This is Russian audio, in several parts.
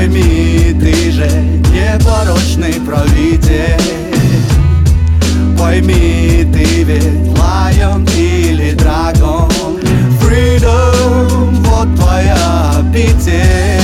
Пойми, ты же непорочный правитель. Пойми, ты ведь лайон или дракон. Freedom, вот твоя обитель,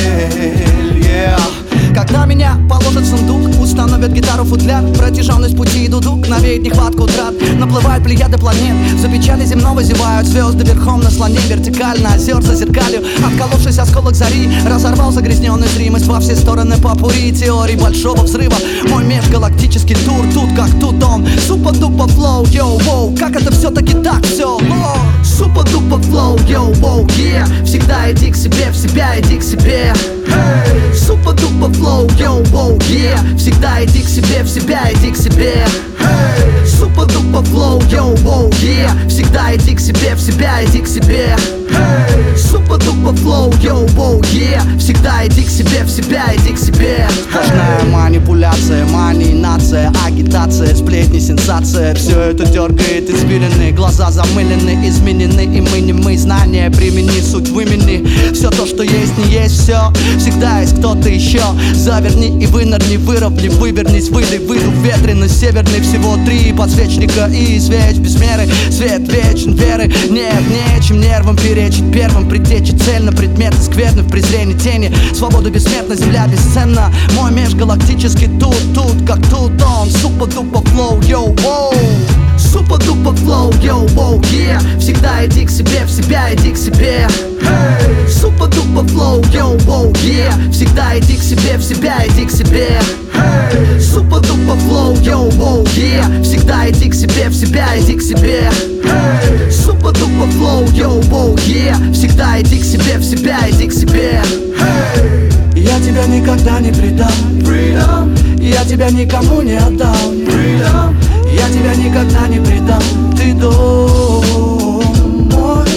yeah. Когда меня положат в сундук, установят гитару футляр, протяженность пути дудук, навеет нехватку утрат. Наплывают плеяды планет, за печали земного зевают звезды верхом на слоне. Вертикально озер за зеркалью, отколовшись осколок зари разорвал загрязненную зримость во все стороны попури теорий большого взрыва. Мой межгалактический тур, тут как тут он. Супа-дупа флоу, йоу-воу, как это все-таки так все, лор. Супа-дупа флоу, йоу-воу, yeah. Всегда иди к себе, в себя иди к себе. Hey. Супа-дупа флоу, йоу-воу, yeah. Всегда иди к себе, в себя иди к себе. Hey. Супа-дупа флоу, йоу-воу, yeah. Всегда иди к себе, в себя иди к себе. Hey. Супа-дупа флоу, йоу-воу, yeah. Всегда иди к себе, в себя иди к себе. Сплошная манипуляция, манинация, агитация, сплетни, сенсация. Все это дергает извилины, глаза замылены, изменены. И мы не мы, знания примени, суть вымени. Все то, что есть, не есть все. Всегда есть кто-то еще. Заверни и вынырни, выровни, вывернись, выдай, выйду в ветреность северный. Всего 3 подсвечника и свеч без меры. Свет вечен, веры нет, нечем нервам перечить. Первым притечет цельно, предметы скверны в презрении тени. Свобода бессмертна, земля бесценна. Мой межгалактический тут как тут он. Супа-дупа флоу, йоу-воу. Супа-дупа флоу, йоу-воу, yeah. Всегда иди к себе, в себя иди к себе. Hey. Супа-дупа флоу, йоу-воу, yeah. Всегда иди к себе, в себя иди к себе. Hey. Супа-дупа флоу, йоу-воу, yeah. Всегда иди к себе, в себя иди к себе. Hey. Супа-дупа флоу, йоу-воу, yeah. Всегда иди к себе, в себя иди к себе. Hey. Я тебя никогда не предам, Freedom. Я тебя никому не отдам, Freedom. Я тебя никогда не предам, ты дом мой.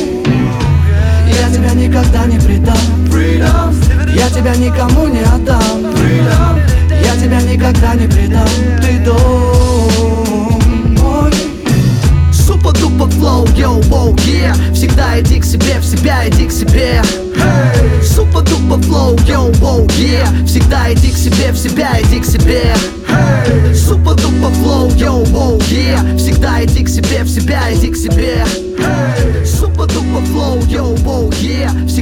Я тебя никогда не предам, Freedom. Я тебя никому не отдам, Freedom. Я тебя никогда не предам, ты дом мой. Супа-дупа флоу, йоу-воу, yeah. Всегда иди к себе, в себя иди к себе. Hey. Супа-дупа флоу, йоу-воу, yeah. Всегда иди к себе, в себя иди к себе. Hey. Супа-дупа флоу, йоу-воу, yeah. Всегда иди к себе, в себя иди к себе. Hey. Супа-дупа флоу, йоу-воу, yeah.